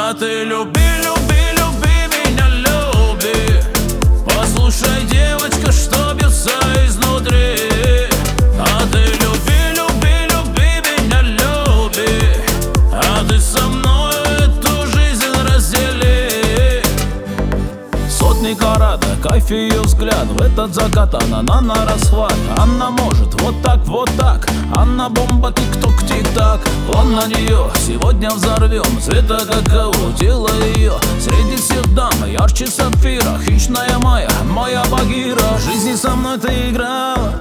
А ты люби, люби, люби меня, люби. Послушай, девочка, что бьется изнутри. А ты люби, люби, люби меня, люби. А ты со мной эту жизнь раздели. Сотни карат, кайф ее взгляд. В этот закат она на расхват. Она может вот так, она бомба, тик-ток, тик-так. Он на нее, сегодня взорвем. Цвета какао, тело ее среди всех дам ярче сапфира. Хищная моя Багира. В жизни со мной ты играла,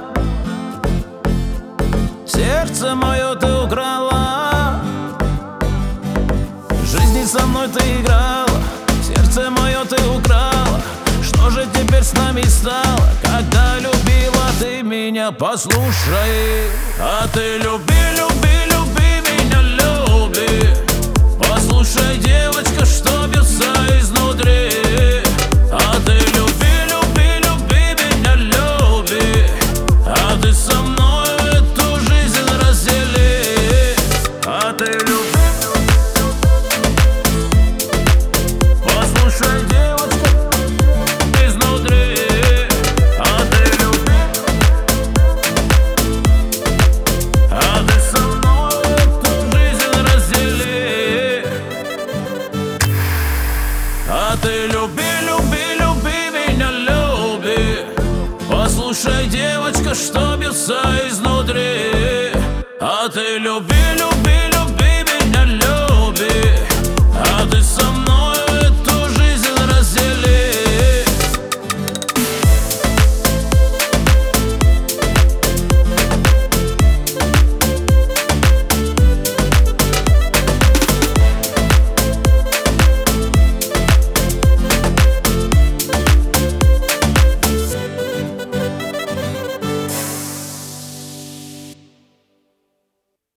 сердце мое ты украла. В жизни со мной ты играла, сердце мое ты украла. Что же теперь с нами стало, когда любила ты меня? Послушай, а ты люби, люби, люби меня, люби. Послушай, девочка, что бьется изнутри. А ты люби, люби, люби меня, люби. А ты со мной эту жизнь раздели. А ты люби, послушай, девочка, изнутри. А ты люби, а ты со мной эту жизнь раздели. А ты люби, люби, люби меня, люби. Послушай, девочка, что бьется изнутри. А ты люби, люби.